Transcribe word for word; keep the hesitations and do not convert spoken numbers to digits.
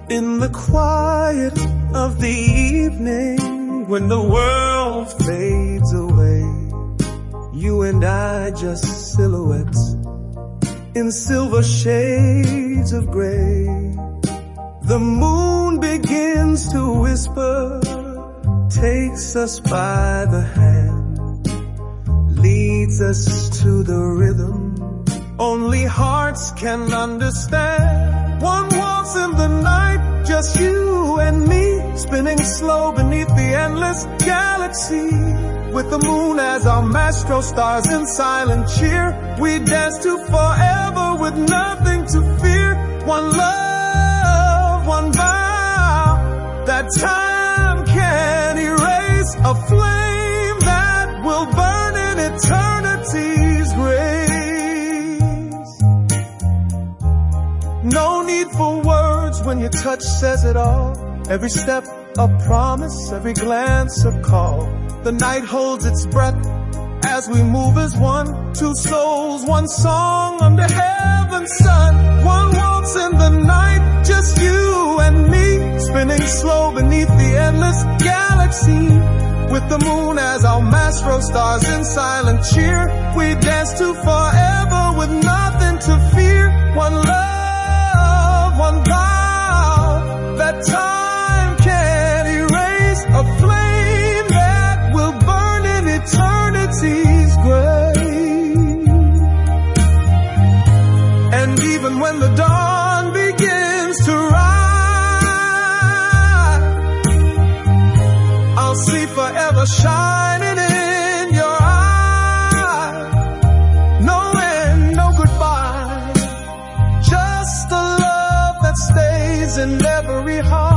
In the quiet of the evening, when the world fades away, you and I just silhouettes in silver shades of gray. The moon begins to whisper, takes us by the hand, leads us to the rhythm only hearts can understand. One walks in the night, just you and me, spinning slow beneath the endless galaxy. With the moon as our maestro, stars in silent cheer, we dance to forever with nothing to fear. One love, one vow, that time can erase, a flame that will burn in eternity's grace. No need for words when your touch says it all. Every step a promise, every glance a call. The night holds its breath as we move as one. Two souls, one song under heaven's sun. One walks in the night, just you and me, spinning slow beneath the endless galaxy. With the moon as our maestro, stars in silent cheer, we dance to forever with nothing to fear. One love, one vow, that time can erase, a flame that will burn in eternity's grace. And even when the dawn begins to rise, I'll see forever shining in your eyes. No end, no goodbye, just a love that stays in every heart.